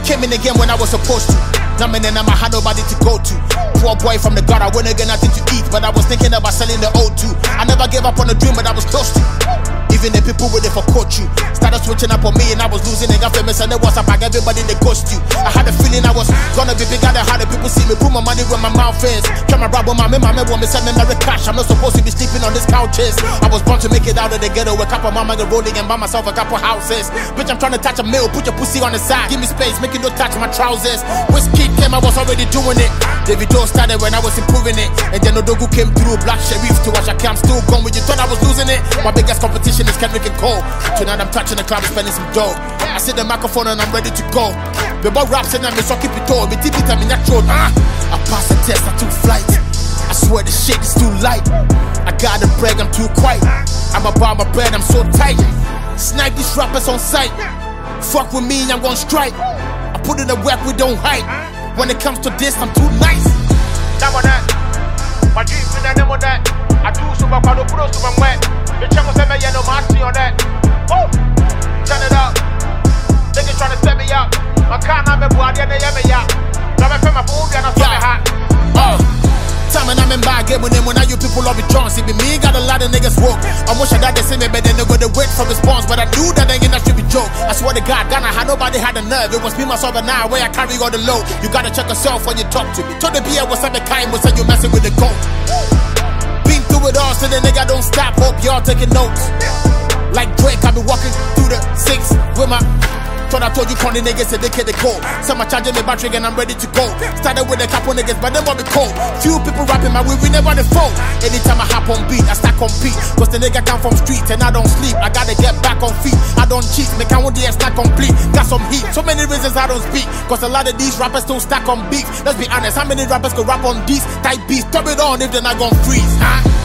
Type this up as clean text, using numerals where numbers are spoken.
Came in again when I was supposed to. Now man, and I had nobody to go to. Poor boy from the gutter, wouldn't get nothing to eat, but I was thinking about selling the O2. I never gave up on the dream, but I was close to. Even the people with it for coach you started switching up on me, and I was losing and got famous. And it was about everybody they ghost you. I had a feeling I was gonna be bigger than how the people see me. Put my money where my mouth is. Try my rap with my want me send me marry cash. I'm not supposed to be sleeping on these couches. I was born to make it out of the ghetto. A couple mama get rolling and buy myself a couple houses. Bitch, I'm trying to touch a meal. Put your pussy on the side. Give me space, make it no touch my trousers. Whiskey came, I was already doing it. Davido started when I was improving it. And then Odogu came through. Black Sheriff to Ashake, I'm still gone. When you thought I was losing it, my biggest competition is Kendrick and Cole. Tonight I'm touching the club and spending some dough. I see the microphone and I'm ready to go. The boy raps and I'm so keep it all. Me TV time in that road. I passed the test, I took flight. I swear the shit is too light. I gotta brag, I'm too quiet. I'm about my bread, I'm so tight. Snipe these rappers on sight. Fuck with me, I'm gonna strike. I put in the work, we don't hide. When it comes to this, I'm too nice. That one that. My dreams in the name of that. I do so much, I don't put us to my wet. The channel said me, yeah, no mercy on that. Oh, turn it up. Niggas tryna set me up. My car not me boy, they yeah me ya. Now me feel my food, and I saw me hot. Time and I'm in bag game when now you people love it Jones. It be me, got a lot of niggas woke. Almost that they say me, but then they go to wait for response. But I knew that ain't that should be joke. I swear to God, Ghana had nobody had the nerve. It was me, myself, and I where I carry all the load. You gotta check yourself when you talk to me. Told the BA what's up, the kind was say you messing with the goat. Been through it all, so the nigga don't stop. Hope y'all taking notes. Like Drake, I be walking through the 6 with my. Thought I told you, corny niggas said they can't go. Some are charging me battery and I'm ready to go. Started with a couple niggas, but them will be cold. Few people rapping my way, we never the fold. Anytime I hop on beat, I start compete. Cause the nigga come from streets and I don't sleep. I gotta get back on feet. I don't cheat, make I want the not complete. Got some heat, so many reasons I don't speak. Cause a lot of these rappers don't stack on beef. Let's be honest, how many rappers could rap on these type beats? Turn it on if they're not gon' freeze, huh?